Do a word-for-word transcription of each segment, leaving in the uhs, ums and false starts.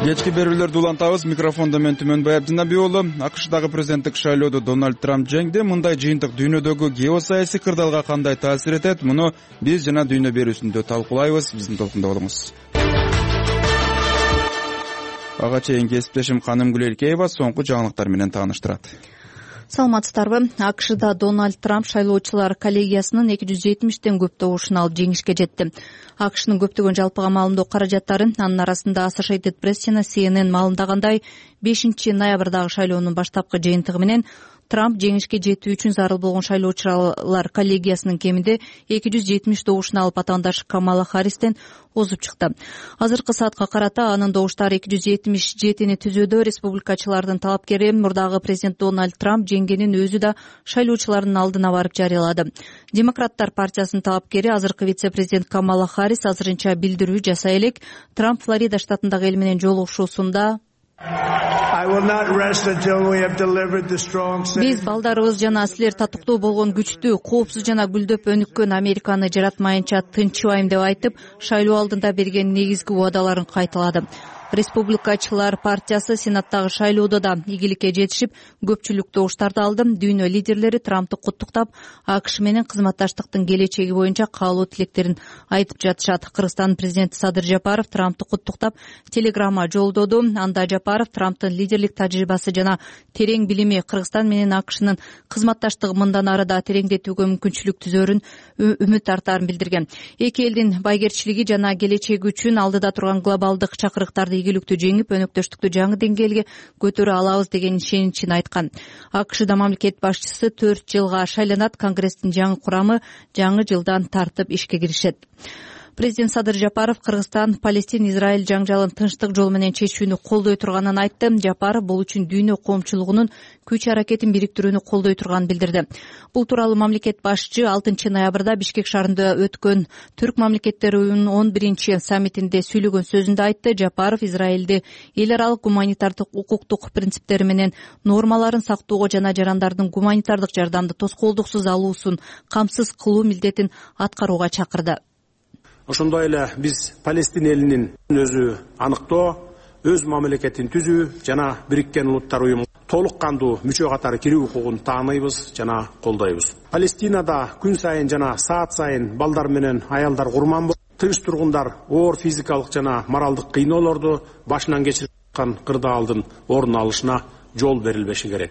Кечки берүүлөрдү улантабыз. Микрофондо мен Түмөнбай Абдинабий уулу. АКШдагы президенттик шайлоодо Дональд Трамп жеңди. Мындай жыйынтык дүйнөдөгү геосаясий кырдаалга кандай таасир этет? Муну биз жана дүйнө берүүсүндө талкуулайбыз. Биздин толкунда болуңуз. Ага чейин кесиптешим Каным Гүлелкеева соңку жаңылыктар менен тааныштырат. Саламатсыздарбы. АКШда Дональд Трамп шайлоочулар коллегиясынын эки жүз жетимиштен көп добушун алып жеңишке жетти. АКШнын көптөгөн жалпыга маалымдоо каражаттары, анын арасында Associated Press жана C N N маалымдагандай, бешинчи ноябрдагы шайлоонун баштапкы жыйынтыгы менен Трамп жеңишке жетүү үчүн зарыл болгон шайлоочулар коллегиясынын кеминде эки жүз жетимиш добушун алып атаандаш Камала Харристен озуп чыкты. Азыркы саатка карата анын добуштары эки жүз жетимиш жетини түзүүдө. Республикачылардын талапкери мурдагы президент Дональд Трамп жеңгенин өзү да шайлоочулардын алдына барып жарыялады. Демократтар партиясынын талапкери азыркы вице-президент Камала Харрис азырынча билдирүү жасай элек. Трамп Флорида штатындагы эл менен жолугушуусунда биз балдарыбыз жана силер татыктуу болгон күчтүү, коопсуз жана гүлдөп өнүккөн Американы жаратмайынча тынчыбайм деп айтып, шайлоо алдында берген негизги убадаларын кайталады. Республикачылар партиясы Сенаттагы шайлоодо да ийгиликке жетишип, көпчүлүк добуштарды алды. Дүйнө лидерлери Трампты куттуктап, АКШ менен кызматташтыктын келечеги боюнча каалоо тилектерин айтып жатышат. Кыргызстан президенти Садыр Жапаров Трампты куттуктап телеграмма жолдоду. Анда Жапаров Трамптын лидерлик тажрыйбасы жана терең билими Кыргызстан менен АКШнын кызматташтыгы мындан ары да тереңдетүүгө мүмкүнчүлүк түзөрүн үмүт артаарын билдирген. Эки элдин байгерчилиги жана келечеги үчүн алдыда турган глобалдык чакырыктарды ийгиликтүү жеңип, өнөктөштүктү жаңы деңгээлге көтөрө алабыз деген ишеничин айткан. АКШда мамлекет башчысы төрт жылга шайланат. Конгресстин жаңы курамы жаңы жылдан тартып ишке киришет. Президент Садыр Жапаров Кыргызстан Палестин Израиль жаңжалын тынчтык жол менен чечүүнү колдой турганын айтты. Жапаров бул үчүн дүйнө коомчулугунун күч аракетин бириктирүүнү колдой турганын билдирди. Бул тууралуу мамлекет башчы алтынчы ноябрда Бишкек шаарында өткөн Түрк мамлекеттери уюмунун он биринчи саммитинде сүйлөгөн сөзүндө айтты. Жапаров Израилди эл аралык гуманитардык укуктук принциптери менен нормаларын сактоого жана жарандардын гуманитардык жардамды тоскоолдуксуз алуусун камсыз кылуу милдетин аткарууга чакырды. Ошондой эле биз Палестин элинин өзү аныктоо, өз мамлекетин түзүү жана Бириккен Улуттар уюмуна толук кандуу мүчө катары кирүү укугун тааныйбыз жана колдойбуз. Палестинада күн сайын жана саат сайын балдар менен аялдар курман болуп, тынч тургундар оор физикалык жана моралдык кыйноолорду башынан кечирип аткан кырдаалдын ордун алышына жол берилбеши керек.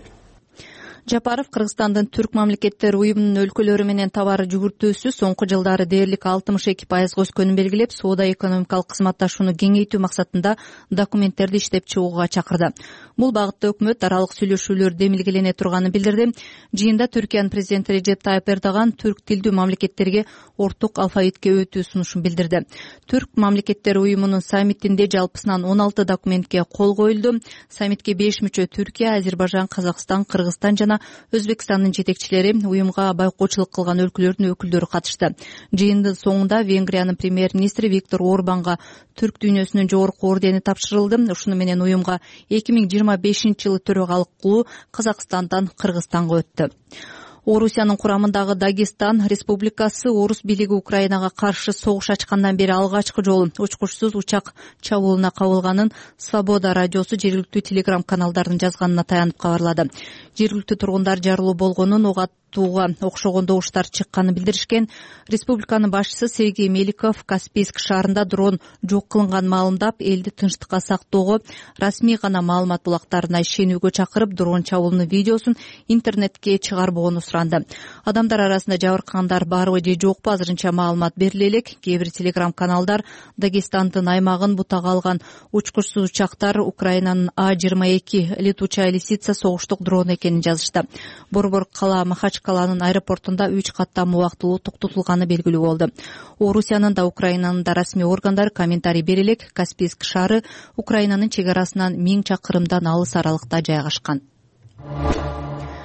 Жапаров Кыргызстандын Түрк мамлекеттери уюмунун өлкөлөрү менен товар жүгүртүүсү соңку жылдары дээрлик алтымыш эки пайызга өскөнүн белгилеп, соода экономикалык кызматташууну кеңейтүү максатында документтерди иштеп чыгууга чакырды. Бул багытта өкмөт аралык сүйлөшүүлөр демилгелене турганын билдирди. Жыйында Түркиянын президенти Режеп Тайып Эрдоган түрк тилдүү мамлекеттерге орток алфавитке өтүү сунушун билдирди. Түрк мамлекеттери уюмунун саммитинде жалпысынан он алты документке кол коюлду. Саммитке беш мүчө Түркия, Азербайжан, Казакстан, Кыргызстан жана Өзбекстандын жетекчилери, уюмга байкоочулук кылган өлкөлөрдүн өкүлдөрү катышты. Жыйындын соңунда Венгриянын премьер-министри Виктор Орбанга түрк дүйнөсүнүн жогорку ордени тапшырылды. Ушуну менен уюмга эки миң жыйырма бешинчи жылы төрагалык кылуу Казакстандан Кыргызстанга өттү. Орусиянын курамындагы Дагестан Республикасы орус бийлиги Украинага каршы согуш ачкандан бери алгачкы жолу учкучсуз учак чабуулуна кабылганын Свобода радиосу жергиликтүү телеграм каналдардын жазганына таянып кабарлады. Жергиликтүү тургундар жарылуу болгонун угаттууга окшогон добуштар чыкканын билдиришкен. Республиканын башчысы Сергей Меликов Каспийск шаарында дрон жок кылынган маалымдап, элди тынчтыкка сактоого, расмий гана маалымат булактарына ишенүүгө чакырып, дрон чабуулунун видеосун интернетке чыгарбоону суранды. Адамдар арасында жабыркагандар барбы же жокпу азырынча маалымат бериле элек. Кээ бир телеграм каналдар Дагестандын аймагын бутага алган учкучсуз учактар Украинанын А жыйырма эки летучая лисица согуштук дрон экенин жазышты. Борбор кала Махачкаланын аэропортунда үч каттам убактылуу токтотулганы белгилүү болду. Орусиянын да Украинанын да расмий органдары комментарий бере элек. Каспийск шаары Украинанын чек арасынан миң чакырымдан алыс аралыкта жайгашкан.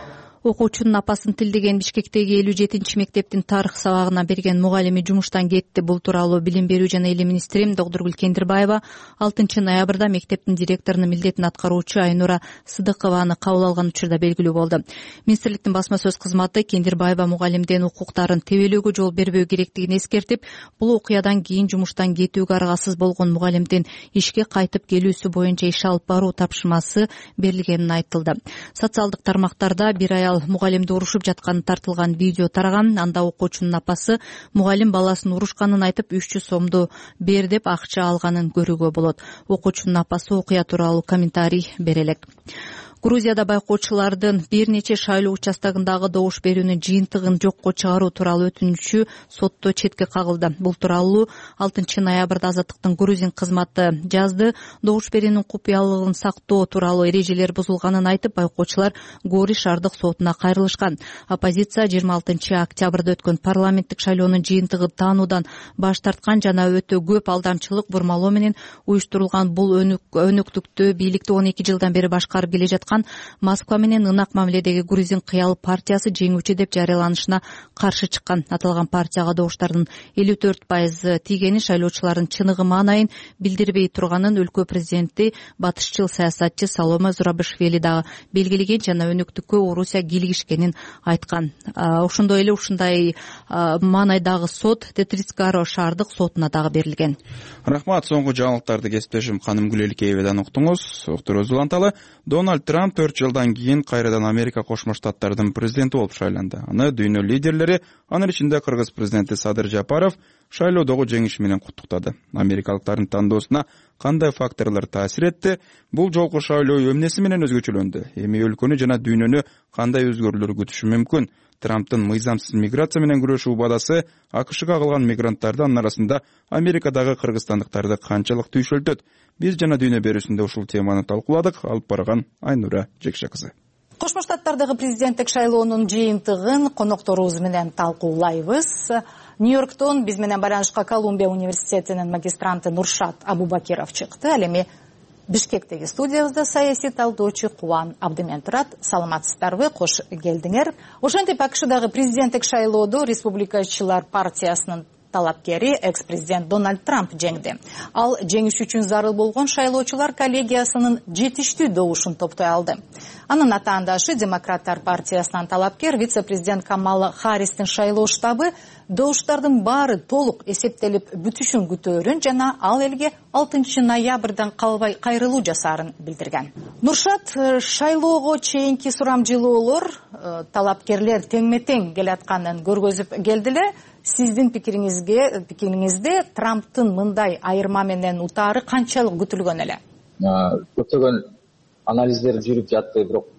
Окуучунун апасын тилдеген Бишкектеги элүү жетинчи мектептин тарых сабагына берген мугалими жумуштан кетти. Бул тууралуу Билим берүү жана элим министри Догдургүл Кендирбаева алтынчы ноябрда мектептин директорунун милдетин аткаруучу Айнура Сыдыкованы кабыл алган учурда белгилүү болду. Министрликтин басма сөз кызматы Кендирбаева мугалимдин укуктарын тебелөөгө жол бербөө керектигин эскертип, бул окуядан кийин жумуштан кетүүгө аргасыз болгон мугалимдин ишке кайтып келүүсү боюнча иш алып баруу тапшырмасы берилгенин айтылды. Социалдык тармактарда бир аял мугалимди урушуп жатканы тартылган видео тараган. Анда окуучунун апасы мугалим баласын урушканын айтып үч жүз сомду бер деп акча алганын көрүүгө болот. Окуучунун апасы окуя тууралуу комментарий бере элек. Грузияда байкоочулардын бир нече шайлоо участогундагы добуш берүүнүн жыйынтыгын жокко чыгаруу тууралуу өтүнүчү сотто четке кагылды. Бул тууралуу алтынчы ноябрда Азаттыктын грузин кызматы жазды. Добуш берүүнүн купуялыгын сактоо тууралуу эрежелер бузулганын айтып, байкоочулар Гори шаардык сотуна кайрылышкан. Оппозиция жыйырма алтынчы октябрда өткөн парламенттик шайлоонун жыйынтыгын таануудан баш тарткан жана өтө көп алдамчылык бурмалоо менен уюштурулган бул өнөктүктү бийликти он эки жылдан бери башкарып келе жаткан Москва менен ынак мамиледеги грузин кыял партиясы жеңүүчү деп жарыяланышына каршы чыккан. Аталган партияга добуштардын элүү төрт пайызы тийгени шайлоочулардын чыныгы маанайын билдирбей турганын өлкө президенти батышчыл саясатчы Саломе Зурабишвили дагы белгилеген жана өнөктүккө Орусия кийлигишкенин айткан. Ошондой эле ушундай маанайдагы сот Тетрицкаро шаардык сотуна дагы берилген. Рахмат. Соңку жаңылыктарды кесиптешим Каным Гүлелкееведен уктуңуз. Уктуруубуз уланталы. Дональд Трамп төрт жылдан кийин кайрадан Америка Кошмо Штаттарынын президенти болуп шайланды. Аны дүйнө лидерлери, анын ичинде Кыргыз президенти Садыр Жапаров шайлоодогу жеңиши менен куттуктады. Америкалыктардын тандоосуна кандай факторлор таасир этти? Бул жолку шайлоо эмнеси менен өзгөчөлөндү? Эми өлкөнү жана дүйнөнү кандай өзгөрүүлөр күтүшү мүмкүн? Трамптын мыйзамсыз миграция менен күрөшүү убадасы АКШга калган мигранттарды, анын арасында Америкадагы кыргызстандыктарды канчалык түйшөлтөт? Биз жана дүйнө берүүсүндө ушул теманы талкууладык. Алып барган Айнура Жекше кызы. Кошмо Штаттардагы президенттик шайлоонун жыйынтыгын конокторубуз менен талкуулайбыз. Нью-Йорктон биз менен байланышка Колумбия университетинин магистранты Нуршат Абубакиров чыкты. Ал эми Бишкектеги студиябызда саясий талдоочу Кубан Абдымен турат. Саламатсыздарбы? Кош келдиңер. Ошентип АКШдагы президенттик шайлоодо Республикачылар партиясынын талапкери экс-президент Дональд Трамп жеңди. Ал жеңиш үчүн зарыл болгон шайлоочулар коллегиясынын жетиштүү добушун топтой алды. Анын атаандашы Демократтар партиясынан талапкер вице-президент Камала Харристин шайлоо штабы добуштардын баары толук эсептелип бүтүшүн күтөөрүн жана ал элге алтынчы ноябрдан калбай кайрылуу жасаарын билдирген. Нуршат, шайлоого чейинки сурамжылоолор талапкерлер теңме-тең келатканын көргөзүп келдиле. Сиздин пикириңизге пикириңизде Трамптын мындай айырма менен утаары канчалык күтүлгөн эле? Көптөгөн анализдер жүрүп жатты, бирок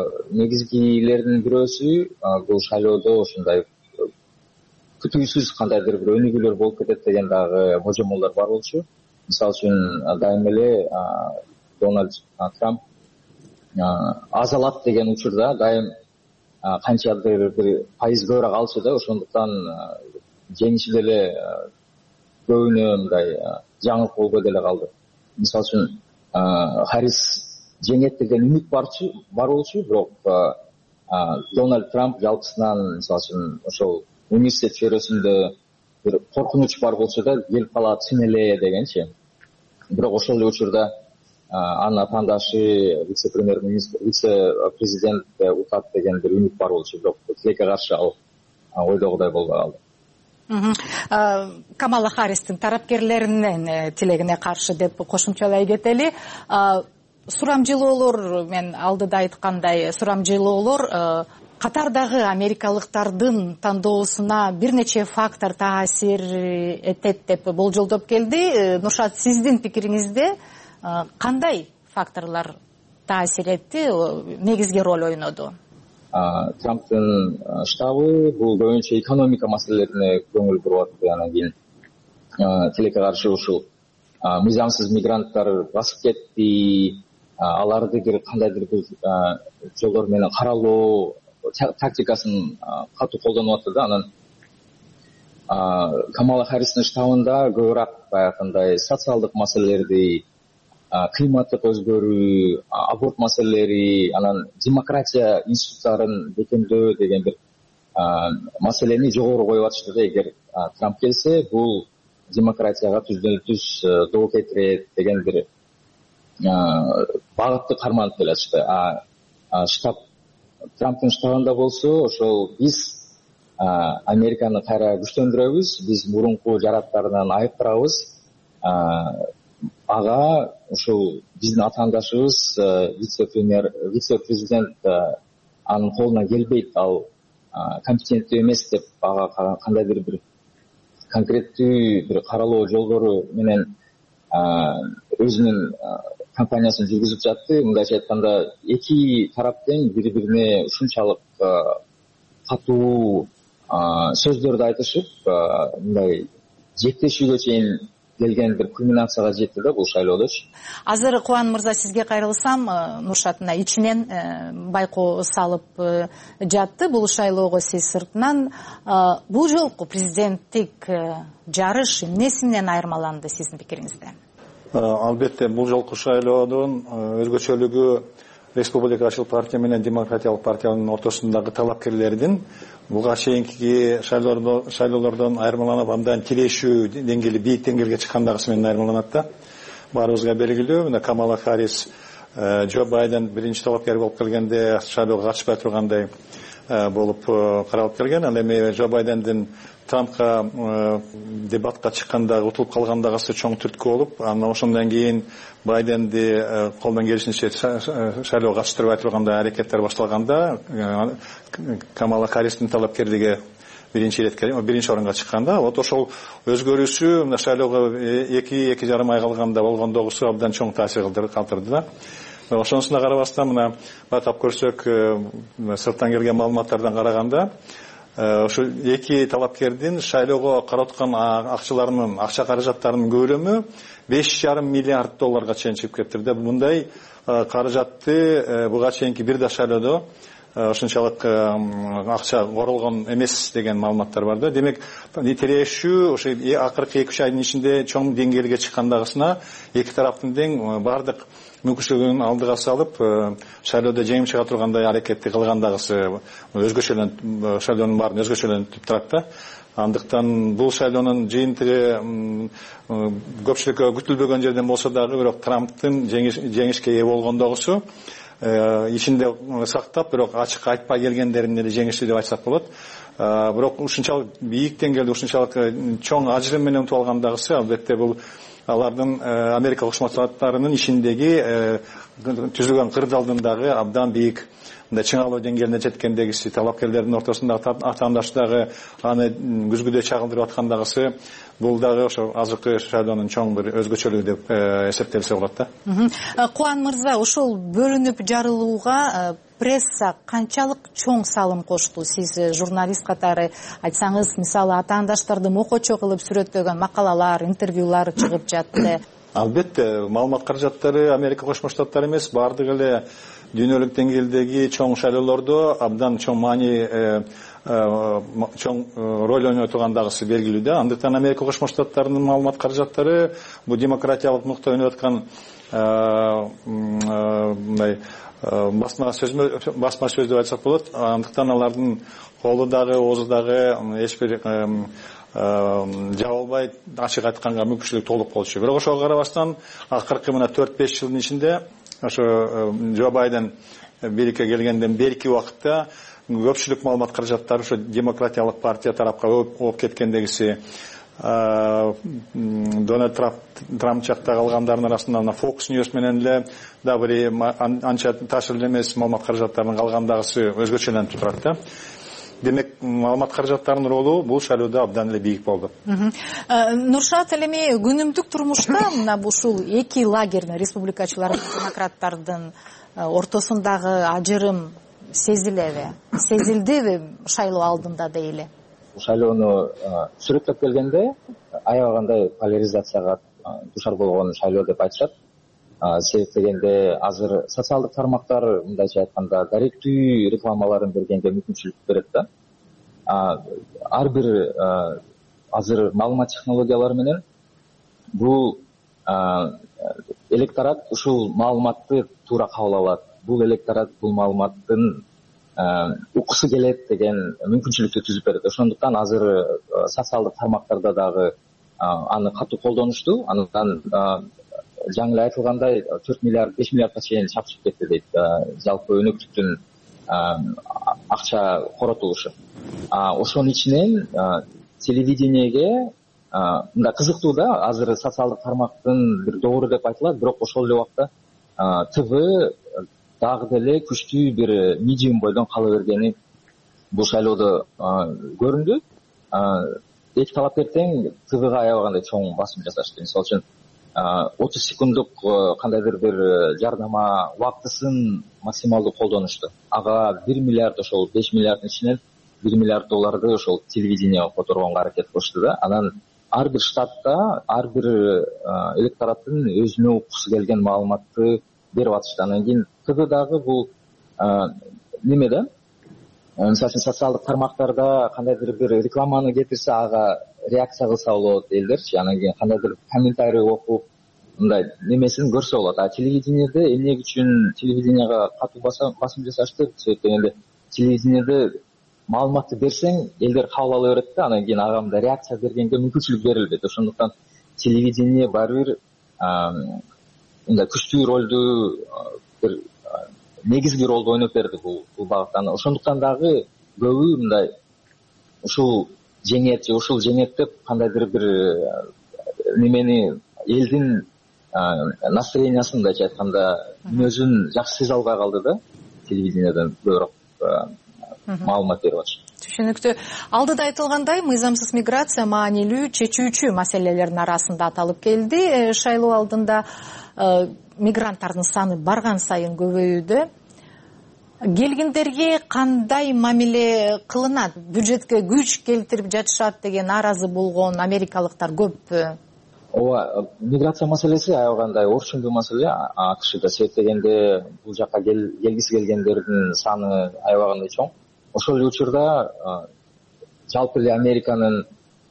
негизгилердин бирөөсү бул шайлоодо ушундай күтүүсүз кандайдыр бир өнүгүүлөр болуп кетет деген дагы божомолдор бар болчу. Мисалы үчүн дайым эле Дональд Трамп аз алат деген учурда дайым канчадыр бир пайыз көбүрөөк алчу да, ошондуктан жеңиши деле көбүнө мындай жаңылык болбой деле калды. Мисалы үчүн Харрис жеңет деген үмүт барчу бар болчу, бирок Дональд Трамп жалпысынан мисалы үчүн ошол университет чөйрөсүндө бир коркунуч бар болчу да, келип калат чын эле дегенчи. Бирок ошол эле учурда анын атаандашы вице-премьер-министр, вице-президент утат деген бир үмүт бар болчу, бирок тилекке каршы ал ойдогудай болбой калды. Камала Харристин тарапкерлеринин тилегине каршы деп кошумчалай кетели. Сурамжылоолор, мен алдыда айткандай, сурамжылоолор катардагы америкалыктардын тандоосуна бир нече фактор таасир этет деп болжолдоп келди. Нуршат, сиздин пикириңизде кандай факторлор таасир этти, негизги роль ойноду? Трамптын штабы бул көбүнчө экономика маселелерине көңүл буруп атты. Анан кийин тилекке каршы ушул мыйзамсыз мигранттар басып кетти, аларды бир кандайдыр бир жолдор менен каралоо тактикасын катуу колдонуп атты да. Анан Камала Харристин штабында көбүрөөк баягындай социалдык маселелерди, кыйматтык өзгөрүү, аборт маселелери, анан демократия институттарын бекемдөө деген бир маселени жогору коюп атышты да. Эгер Трамп келсе, бул демократияга түздөн түз доо кетирет деген бир багытты карманып келатышты. Штаб Трамптын штабында болсо, ошол биз Американы кайра күчтөндүрөбүз, биз мурунку жараттарынан айыктырабыз. Ага ошол биздин атаандашыбыз вице-премьер, вице-президент анын колуна келбейт, ал компетенттүү эмес деп ага кандайдыр бир конкреттүү бир каралоо жолдору менен өзүнүн кампаниясын жүргүзүп жатты. Мындайча айтканда, эки тарап тең бири-бирине ушунчалык катуу сөздөрдү айтышып, мындай жектешүүгө чейин келген бир кульминацияга жетти да бул шайлоодочу. Азыр Кубан мырза, сизге кайрылсам, Нуршат мына ичинен байкоо салып жатты бул шайлоого, сиз сыртынан. Бул жолку президенттик жарыш эмнеси менен айырмаланды сиздин пикириңизде? Албетте, бул жолку шайлоодун өзгөчөлүгү Республикачыл партия менен Демократиялык партиянын ортосундагы талапкерлердин буга чейинки шайлоолордон айырмаланып, андан тирешүү деңгээли бийик деңгээлге чыккандагысы менен айырмаланат да. Баарыбызга белгилүү, мына Камала Харрис, Джо Байден биринчи талапкер болуп келгенде шайлоого катышпай тургандай болуп каралып келген. Ал эми Джо Байдендин Трампка дебатка чыкканда утулуп калгандагысы чоң түрткү болуп, анан ошондон кийин Байденди колдон келишинче шайлоого катыштырбай тургандай аракеттер башталганда, Камала Харристин талапкерлиги биринчи иретке, биринчи орунга чыкканда, вот ошол өзгөрүүсү мына шайлоого эки эки жарым ай калганда болгондогусу абдан чоң таасир калтырды да. Ошонусуна карабастан, мына атап көрсөк, сырттан келген маалыматтардан караганда, ошо эки талапкердин шайлоого караткан акчаларынын, акча каражаттарынын көлөмү беш жарым миллиард долларга чейин чыгып кетти да. Мындай каражатты буга чейинки бир да шайлоодо ошончалык акча королгон эмес деген маалыматтар бар да. Демек, тирешүү ошо акыркы эки үч айдын ичинде чоң деңгээлге чыккандагысына эки тараптын тең бардык мүмкүнчүлүгүн алдыга салып, шайлоодо жеңип чыга тургандай аракетти кылгандагысы өзгөчөлөнүп, шайлоонун баарын өзгөчөлөнтүп турат да. Андыктан бул шайлоонун жыйынтыгы көпчүлүккө күтүлбөгөн жерден болсо дагы, бирок Трамптын жеңишке ээ болгондогусу ичинде сактап, бирок ачык айтпай келгендерин эле жеңиштүү деп айтсак болот. Бирок ушунчалык бийик деңгээлде, ушунчалык чоң ажырым менен утуп алгандагысы, албетте бул алардын Америка Кошмо Штаттарынын ичиндеги түзүлгөн кырдаалдындагы абдан бийик мындай чыңалуу деңгээлине жеткендегиси, талапкерлердин ортосундагы атаандаштыгы аны күзгүдө чагылдырып аткандагысы, бул дагы ошо азыркы шайлоонун чоң бир өзгөчөлүгү деп эсептелсе болот да. Кубан мырза, ошол бөлүнүп жарылууга пресса канчалык чоң салым кошту? Сиз журналист катары айтсаңыз, мисалы атаандаштарды мокочо кылып сүрөттөгөн макалалар, интервьюлар чыгып жатты. Албетте, маалымат каражаттары Америка Кошмо Штаттары эмес, баардык эле дүйнөлүк деңгээлдеги чоң шайлоолордо абдан чоң маани, чоң роль ойнойт тургандагысы белгилүү да. Андыктан Америка Кошмо Штаттарынын маалымат каражаттары бул демократиялык нукта ойноп аткан мындай басма сөз басма сөз деп айтсак болот. Андыктан алардын колу дагы, оозу дагы эч бир жабылбай, ачык айтканга мүмкүнчүлүк толук болчу. Бирок ошого карабастан акыркы мына төрт беш жылдын ичинде ошо Джо Байден бийликке келгенден берки убакытта көпчүлүк маалымат каражаттары ошо демократиялык партия тарапка ооп кеткендегиси, Дональд Трамп жакта калгандардын арасында Fox News менен эле да бир анча ташыл эмес маалымат каражаттарынын калгандагысы өзгөчөлөнүп турат да. Демек, маалымат каражаттарынын ролу бул шайлоодо абдан эле бийик болду. Нуршат, эми күнүмдүк турмушта мына ушул эки лагердин, республикачылар, демократтардын ортосундагы ажырым сезилеби? Сезилдиби шайлоо алдында дейли? Шайлоону сүрөттөп келгенде аябагандай поляризацияга душар болгон шайлоо деп айтышат. Себеп дегенде азыр социалдык тармактар, мындайча айтканда, даректүү рекламаларын бергенге мүмкүнчүлүк берет да. Ар бир азыр маалымат технологиялары менен бул электорат ушул маалыматты туура кабыл алат. Бул электорат бул маалыматтын уккусу келет деген мүмкүнчүлүктү түзүп берет. Ошондуктан азыр социалдык тармактарда дагы аны катуу колдонушту. Андан жаңы эле айтылгандай төрт миллиард беш миллиардка чейин чапчып кетти дейт жалпы өнөктүктүн акча коротулушу. Ошонун ичинен телевидениеге мындай кызыктуу да, азыр социалдык тармактын бир доору деп айтылат, бирок ошол эле убакта ТВ дагы деле күчтүү бир медиум бойдон кала бергени бул шайлоодо көрүндү. Эки талапкер тең ТВга аябагандай чоң басым жасашты. Мисалы үчүн отуз секунддук кандайдыр бир жарнама убактысын максималдуу колдонушту. Ага бир миллиард, ошол беш миллиарддын ичинен бир миллиард долларды ошол телевидениеге которгонго аракет кылышты да. Анан ар бир штатта ар бир электораттын өзүнө уккусу келген маалыматты берип атышты. Анан кийин ТВ дагы бул неме да, мисалы үчүн социалдык тармактарда кандайдыр бир рекламаны кетирсе, ага реакция кылса болот элдерчи. Анан кийин кандайдыр комментарий окуп мындай немесин көрсө болот. А телевидениеде эмне үчүн телевидениега катуу басым жасашты? Себеби телевидениеде маалыматты берсең, элдер кабыл ала берет да, анан кийин ага мындай реакция бергенге мүмкүнчүлүк берилбейт. Ошондуктан телевидение баары бир мындай күчтүү ролду, бир негизги ролду ойноп берди бул бул багытта. Ошондуктан дагы көбү мындай ушул жеңет же ушул жеңет деп кандайдыр бир немени элдин настроениясын мындайча айтканда мүнөзүн жакшы сезе албай калды да, телевидениеден көбүрөөк маалымат берип атышты. Түшүнүктүү. Алдыда айтылгандай, мыйзамсыз миграция маанилүү чечүүчү маселелердин арасында аталып келди. Шайлоо алдында мигранттардын саны барган сайын көбөйүүдө. Келгендерге кандай мамиле кылынат? Бюджетке күч келтирип жатышат деген нааразы болгон америкалыктар көппү? Ооба, миграция маселеси аябагандай орчундуу маселе АКШда. Сеттегенде бул жака келгиси келгендердин саны аябагандай чоң. Ошол эле учурда жалпы эле Американын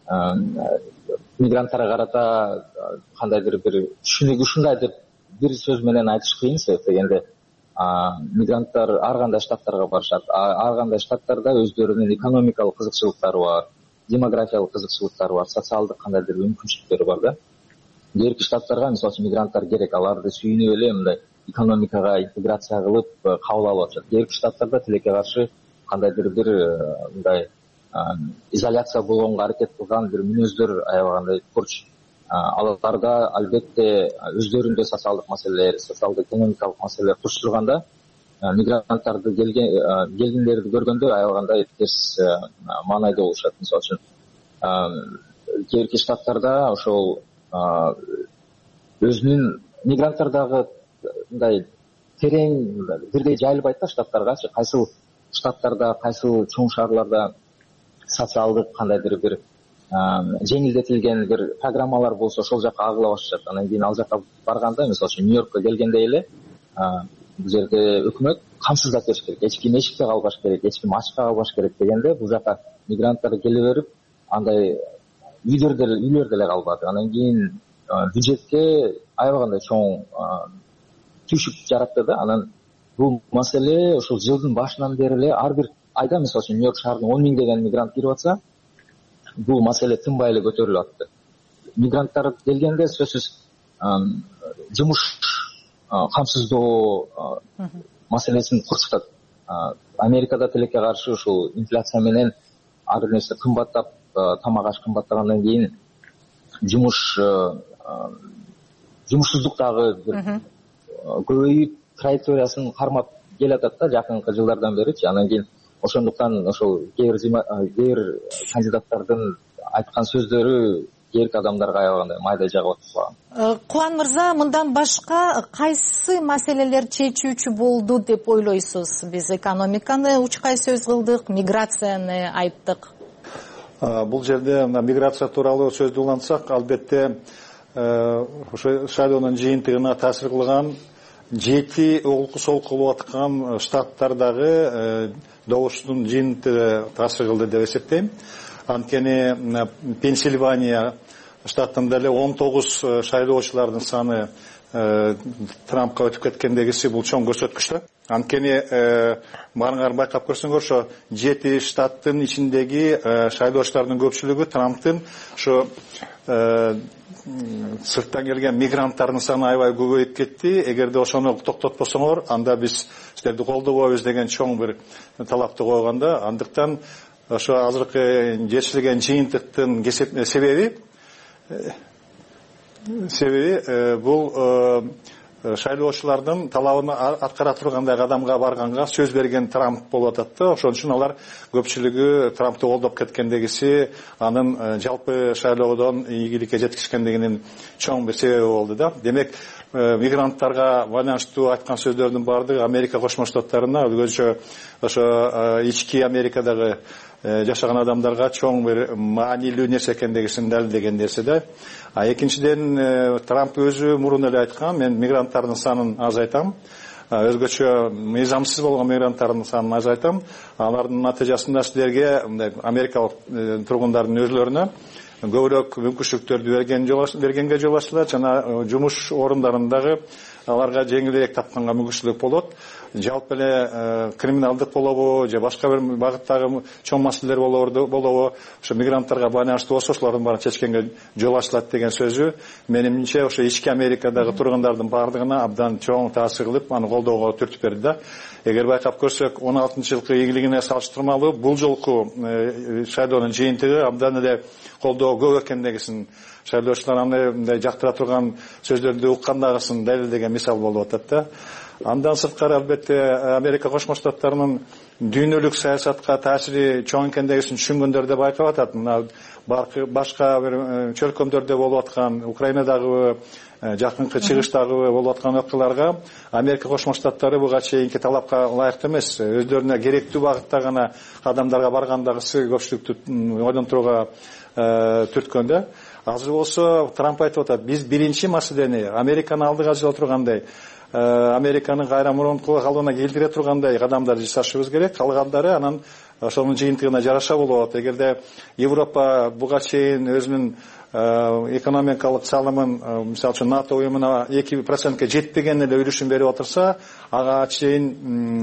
мигранттарга карата кандайдыр бир түшүнүгү ушундай деп бир сөз менен айтыш кыйын. Себептегенде мигранттар ар кандай штаттарга барышат. Ар кандай штаттарда өздөрүнүн экономикалык кызыкчылыктары бар, демографиялык кызыкчылыктары бар, социалдык кандайдыр мүмкүнчүлүктөрү бар да. Кээки штаттарга мисалы үчүн мигранттар керек, аларды сүйүнүп эле мындай экономикага интеграция кылып кабыл алып атышат. Кээки штаттарда тилекке каршы кандайдыр бир мындай изоляция болгонго аракет кылган бир мүнөздөр аябагандай көрчү. Аларда албетте өздөрүндө социалдык маселелер, социалдык экономикалык маселелер туш турганда, мигранттарды келгендерди көргөндө аябагандай терс маанайда болушат. Мисалы үчүн кээки штаттарда ошол өзүнүн мигранттар дагы мындай терең бирдей жайылбайт да штаттаргачы. Кайсыл штаттарда, кайсыл чоң шаарларда социалдык кандайдыр бир жеңилдетилген бир программалар болсо ошол жака агыла башышат. Анан кийин ал жака барганда, мисалы үчүн Нью-Йоркко келгенде эле бул жерде өкмөт камсыздап бериш керек, эч ким эшикте калбаш керек, эч ким ачка калбаш керек дегенде, бул жака мигранттар келе берип андай үйлөрдө үйлөрдө эле калбады. Анан кийин бюджетке аябагандай чоң түшүк жаратты да. Анан бул маселе ошол жылдын башынан бери эле ар бир айда, мисалы үчүн Нью-Йорк шаарына он миң деген мигрант кирип атса, бул маселе тынбай эле көтөрүлүп атты. Мигранттар келгенде сөзсүз жумуш камсыздоо маселесин курчутат. Америкада тилекке каршы ушул инфляция менен ар бир нерсе кымбаттап, тамак аш кымбаттагандан кийин жумуш жумушсуздук дагы көбөйүп, траекториясын кармап келатат да жакынкы жылдардан беричи. Анан кийин ошондуктан ошол кээ бир кандидаттардын айткан сөздөрү кээки адамдарга аябагандай майдай жагып атышпаган. Кубан мырза, мындан башка кайсы маселелер чечүүчү болду деп ойлойсуз? Биз экономиканы учкай сөз кылдык, миграцияны айттык. Бул жерде миграция тууралуу сөздү улантсак, албетте ошо шайлоонун жыйынтыгына таасир кылган жети олку солку болуп аткан штаттардагы добуштун жыйынтыгы таасир кылды деп эсептейм. Анткени Пенсильвания штатында эле он тогуз шайлоочулардын саны Трампка өтүп кеткендегиси бул чоң көрсөткүч да. Анткени баарыңар байкап көрсөңөр, ошо жети штаттын ичиндеги шайлоочулардын көпчүлүгү Трамптын ошо сырттан келген мигранттардын саны аябай көбөйүп кетти. Эгерде ошону токтотпосоңор, анда биз силерди колдобойбуз деген чоң бир талапты койгонда. Андыктан ошо азыркы жетишилген жыйынтыктын себеби себеби бул шайлоочулардын талабын аткара тургандай кадамга барганга сөз берген Трамп болуп атат да. Ошон үчүн алар көпчүлүгү Трамптты колдоп кеткендегиси анын жалпы шайлоодон ийгиликке жеткизгендигинин чоң бир себеби болду да. Демек, мигранттарга байланыштуу айткан сөздөрдүн баардыгы Америка Кошмо Штаттарына, өзгөчө ошо ички Америкадагы жашаган адамдарга чоң бир маанилүү нерсе экендигин далилдеген нерсе да. А экинчиден, Трамп өзү мурун эле айткан, мен мигранттардын санын азайтам, өзгөчө мыйзамсыз болгон мигранттардын санын азайтам. Алардын натыйжасында силерге америкалык тургундардын өзлөрүнө көбүрөөк мүмкүнчүлүктөрдү бергенге жол ачылат, жана жумуш орундарындагы аларга жеңилирээк тапканга мүмкүнчүлүк болот. Жалпы эле криминалдык болобу же башка бир багыттагы чоң маселелер болобу, ошо мигранттарга байланыштуу болсо ошолордун баарын чечкенге жол ачылат деген сөзү менимче ошо ички Америкадагы тургундардын баардыгына абдан чоң таасир кылып, аны колдоого түртүп берди да. Эгер байкап көрсөк, он алтынчы жылкы ийгилигине салыштырмалуу бул жолку шайлоонун жыйынтыгы абдан эле колдоо көп экендигин шайлоочулар аны мындай жактыра турган сөздөрдү уккандагысын далилдеген мисал болуп атат да. Андан сырткары, албетте, Америка Кошмо Штаттарынын дүйнөлүк саясатка таасири чоң экендигин түшүнгөндөр да байкап атат. Мына башка бир чөлкөмдөрдө болуп аткан, Украинадагы, жакынкы чыгыштагы болуп аткан окуяларга Америка Кошмо Штаттары буга чейинки талапка ылайыктуу эмес, өздөрүнө керектүү багытта гана кадамдарга баргандагысы көпчүлүктү ойлонтууга түрткөн да. Азыр болсо Трамп айтып атат, биз биринчи маселени Американы алдыга жыла тургандай, Американын кайра мурунку калыбына келтире тургандай кадамдар жасашыбыз керек. Калгандары анан ошонун жыйынтыгына жараша болот. Эгерде Европа буга чейин өзүнүн экономикалык салымын, мисалы үчүн НАТО уюмуна эки процентке жетпеген эле үлүшүн берип отурса, ага чейин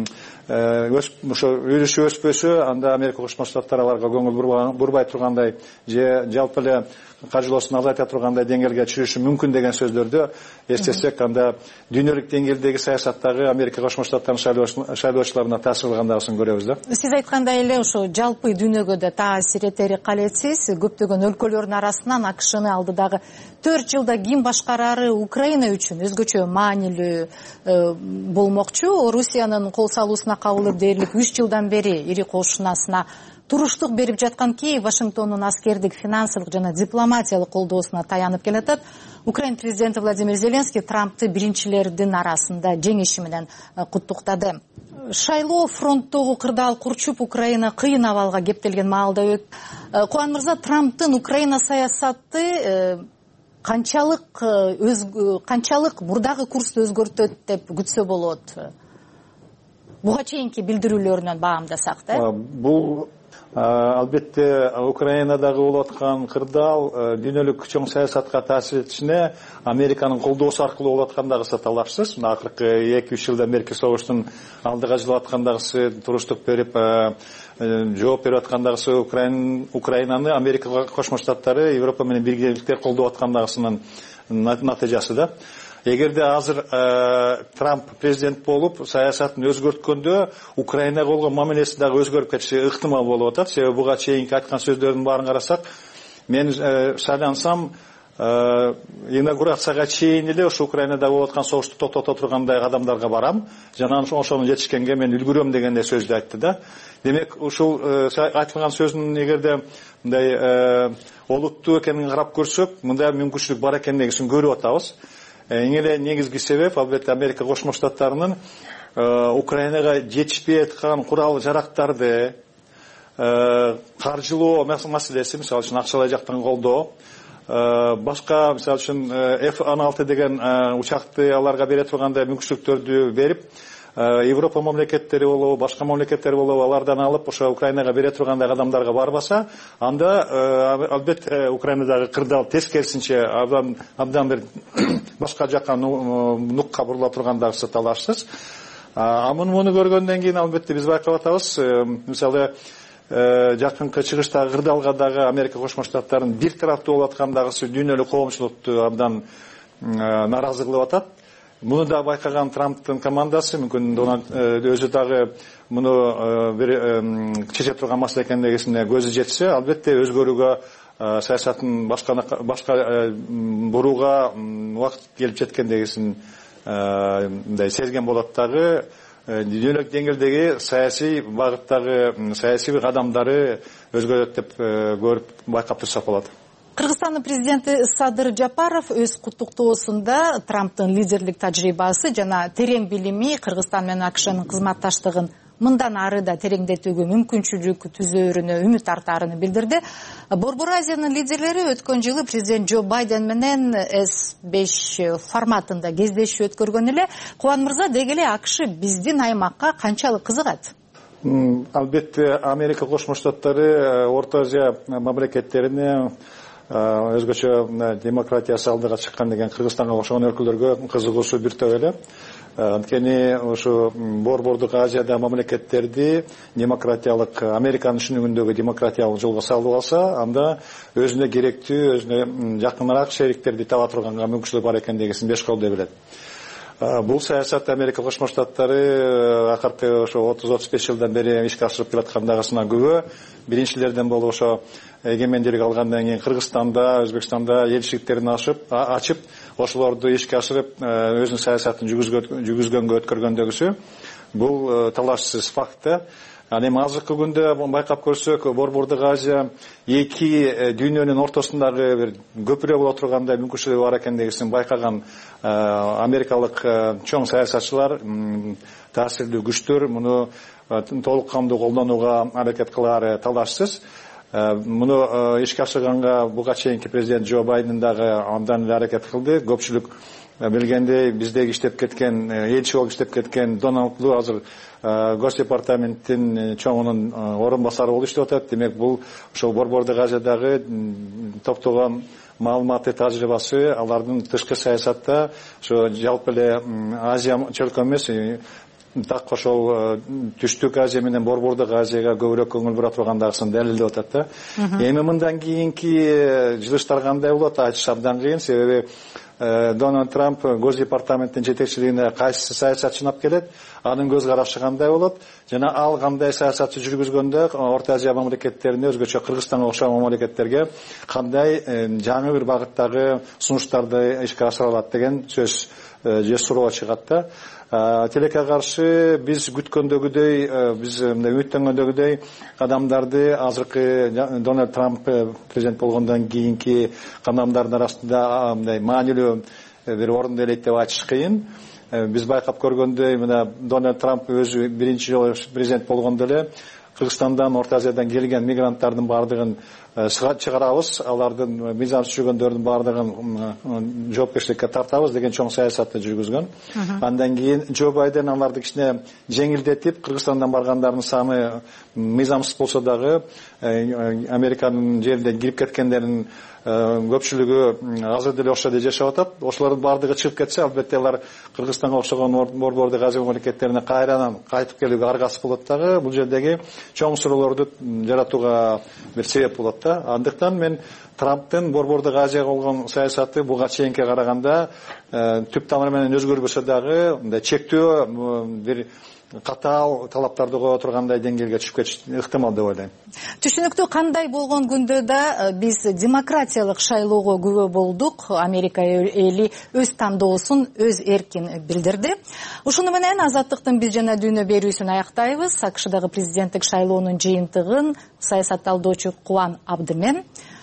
ошо үлүшү өспөсө, анда Америка Кошмо Штаттары аларга көңүл бурбай тургандай же жалпы эле каржылоосун азайта тургандай деңгээлге чыгышы мүмкүн деген сөздөрдү эстесек, анда дүйнөлүк деңгээлдеги саясаттагы Америка Кошмо Штаттарынын шайлоочуларына таасир кылгандагысын көрөбүз да. Сиз айткандай эле ошо жалпы дүйнөгө да таасир этери калетсиз. Көптөгөн өлкөлөрдүн арасынан АКШны алдыдагы төрт жылда ким башкарары Украина үчүн өзгөчө маанилүү болмокчу. Орусиянын кол салуусуна кабылып дээрлик үч жылдан бери ири кошунасына туруштук берип жаткан Киев Вашингтондун аскердик, финансылык жана дипломатиялык колдоосуна таянып келатат. Украина президенти Владимир Зеленский Трампты биринчилердин арасында жеңиши менен куттуктады. Шайлоо фронттогу кырдаал курчуп, Украина кыйын абалга кептелген маалда Кубан мырза, Трамптын Украина саясаты канчалык канчалык мурдагы курсту өзгөртөт деп күтсө болот? Буга чейинки билдирүүлөрүнөн баамдасак да. Бул албетте Украинадагы болуп аткан кырдаал дүйнөлүк чоң саясатка таасир этишине Американын колдоосу аркылуу болуп аткандагысы талашсыз. Мына акыркы эки үч жылдан берки согуштун алдыга жылып аткандагысы, туруштук берип жооп берип аткандагысы Украинаны Америка Кошмо Штаттары Европа менен биргеликте колдоп аткандагысынын натыйжасы да. Эгерде азыр Трамп президент болуп саясатын өзгөрткөндө Украинага болгон мамилеси дагы өзгөрүп кетиши ыктымал болуп атат. Себеби буга чейинки айткан сөздөрдүн баарын карасак, мен шайлансам инаугурацияга чейин эле ошо Украинада болуп аткан согушту токтото тургандай кадамдарга барам, жана ошону жетишкенге мен үлгүрөм дегендей сөздү айтты да. Демек, ушул айтылган сөздүн эгерде мындай олуттуу экенин карап көрсөк, мындай мүмкүнчүлүк бар экендигин көрүп атабыз. Эң эле негизги себеп, албетте, Америка Кошмо Штаттарынын Украинага жетишпей аткан курал жарактарды каржылоо маселеси, мисалы үчүн акчалай жактан колдоо, башка, мисалы үчүн эф он алты деген учакты аларга бере тургандай мүмкүнчүлүктөрдү берип, Европа мамлекеттери болобу, башка мамлекеттер болобу, алардан алып ошо Украинага бере тургандай адамдарга барбаса, анда албетте Украинадагы кырдаал тескерисинче абдан абдан бир башка жакка нукка бурула тургандагысы талашсыз. А муну көргөндөн кийин албетте биз байкап атабыз, мисалы жакынкы чыгыштагы кырдаалга дагы Америка Кошмо Штаттарынын бир тараптуу болуп аткандагысы дүйнөлүк коомчулукту абдан нааразы кылып атат. Муну да байкаган Трамптын командасы мүмкүн Дональд өзү дагы муну бир чече турган маселе экендигине көзү жетсе, албетте өзгөрүүгө, саясатын башка башка бурууга убакыт келип жеткендигин мындай сезген болот дагы. Дүйнөлүк деңгээлдеги саясий багыттагы саясий кадамдары өзгөрөт деп көрүп байкап турсак болот. Кыргызстандын президенти Садыр Жапаров өз куттуктоосунда Трамптын лидерлик тажрыйбасы жана терең билими Кыргызстан менен АКШнын кызматташтыгын мындан ары да тереңдетүүгө мүмкүнчүлүк түзөөрүнө үмүт артаарын билдирди. Борбор Азиянын лидерлери өткөн жылы президент Джо Байден менен эс беш форматында кездешүү өткөргөн эле. Кубан мырза, деги эле АКШ биздин аймакка канчалык кызыгат? Албетте Америка Кошмо Штаттары Орто Азия мамлекеттерине өзгөчө демократиясы алдыга чыккан деген Кыргызстанга окшогон өлкөлөргө кызыгуусу бир топ эле. Анткени ошо борбордук Азияда мамлекеттерди демократиялык Американын түшүнүгүндөгү демократиялык жолго салып алса, анда өзүнө керектүү, өзүнө жакыныраак шериктерди таба турганга мүмкүнчүлүк бар экендигин беш колдой билет. Бул саясат Америка Кошмо Штаттары акыркы ошо отуз отуз беш жылдан бери ишке ашырып келаткандагысына күбө. Биринчилерден болуп ошо эгемендүүлүк алгандан кийин Кыргызстанда, Өзбекстанда элчиликтерин ачып, ошолорду ишке ашырып өзүнүн саясатын жүргүзгөнгө өткөргөндөгүсү бул талашсыз факт. Ал эми азыркы күндө байкап көрсөк, Борбордук Азия эки дүйнөнүн ортосундагы бир көпүрө боло тургандай мүмкүнчүлүгү бар экендигин байкаган америкалык чоң саясатчылар, таасирлүү күчтөр муну толук кандуу колдонууга аракет кылаары талашсыз. Муну ишке ашырганга буга чейинки президент Джо Байден дагы андан эле аракет кылды. Көпчүлүк билгендей, биздеги иштеп кеткен, элчи болуп иштеп кеткен Дональд Лу азыр Госдепартаменттин чоңунун орун басары болуп иштеп атат. Демек, бул ошол Борбордук Азиядагы топтогон маалыматы, тажрыйбасы, алардын тышкы саясатта ошо жалпы эле Азия чөлкө эмес, так ошол Түштүк Азия менен Борбордук Азияга көбүрөөк көңүл бура тургандагысын далилдеп атат да. Эми мындан кийинки жылыштар кандай болот, айтыш абдан кыйын, себеби Дональд Трамп Госдепартаменттин жетекчилигине кайсы саясатчыны алып келет, анын көз карашы кандай болот, жана ал кандай саясатчы жүргүзгөндө Орто Азия мамлекеттерине, өзгөчө Кыргызстанга окшогон мамлекеттерге кандай жаңы бир багыттагы сунуштарды ишке ашыра алат деген сөз же суроо чыгат да. Телеке каршы биз күткөндөгүдөй, биз үмүттөнгөндөгүдөй кадамдарды азыркы Дональд Трамп президент болгондон кийинки кадамдардын арасында мындай маанилүү бир орунду элейт деп айтыш кыйын. Биз байкап көргөндөй, мына Дональд Трамп өзү биринчи жолу президент болгондо эле Кыргызстандан, Орто Азиядан келген мигранттардын баардыгын чыгарабыз, алардын мыйзамсыз жүргөндөрдүн баардыгын жоопкерчиликке тартабыз деген чоң саясатты жүргүзгөн. Андан кийин Джо Байден аларды кичине жеңилдетип, Кыргызстандан баргандардын саны мыйзамсыз болсо дагы Американын жерине кирип кеткендердин көпчүлүгү азыр деле ошол жерде жашап атат. Ошолордун баардыгы чыгып кетсе, албетте алар Кыргызстанга окшогон Борбордук Азия мамлекеттерине кайрадан кайтып келүүгө аргасы болот дагы. Бул жердеги чоң суроолорду жаратууга бир себеп болот да. Андыктан мен Трамптын Борбордук Азияга болгон саясаты буга чейинке караганда түп тамыры менен өзгөрбөсө дагы мындай чектөө бир катаал талаптарды кое тургандай деңгээлге түшүп кетиши ыктымал деп ойлойм. Түшүнүктүү, кандай болгон күндө да биз демократиялык шайлоого күбө болдук. Америка эли өз тандоосун өз эркин билдирди. Ушуну менен Азаттыктын биз жана дүйнө берүүсүн аяктайбыз. АКШдагы президенттик шайлоонун жыйынтыгын саясатталдоочу Кубан Абдымен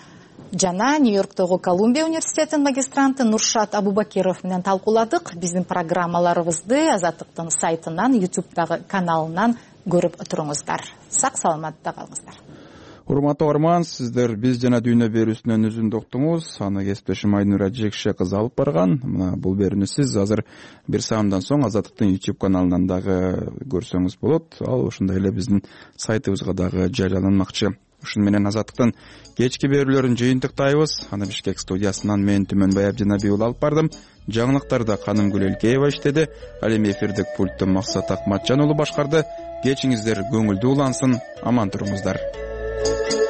жана Нью-Йорктогу Колумбия университетинин магистранты Нуршат Абубакиров менен талкууладык. Биздин программаларыбызды Азаттыктын сайтынан, ютубтагы каналынан көрүп туруңуздар. Сак саламатта калыңыздар. Урматтуу угарман, сиздер биз жана дүйнө берүүсүнөн үзүндү уктуңуз. Аны кесиптешим Айнура Жекше кызы алып барган. Мына бул берүүнү сиз азыр бир саамдан соң Азаттыктын YouTube каналынан дагы көрсөңүз болот. Ал ошондой эле биздин сайтыбызга дагы жарыяланмакчы. Ушуну менен Азаттыктын кечки берүүлөрүн жыйынтыктайбыз. Аны Бишкек студиясынан мен Түмөнбай Абдинабий уулу алып бардым. Жаңылыктарда Канымгүл Элкеева иштеди. Ал эми эфирдик пультту Максат Акматжан уулу башкарды. Кечиңиздер көңүлдүү улансын, аман туруңуздар.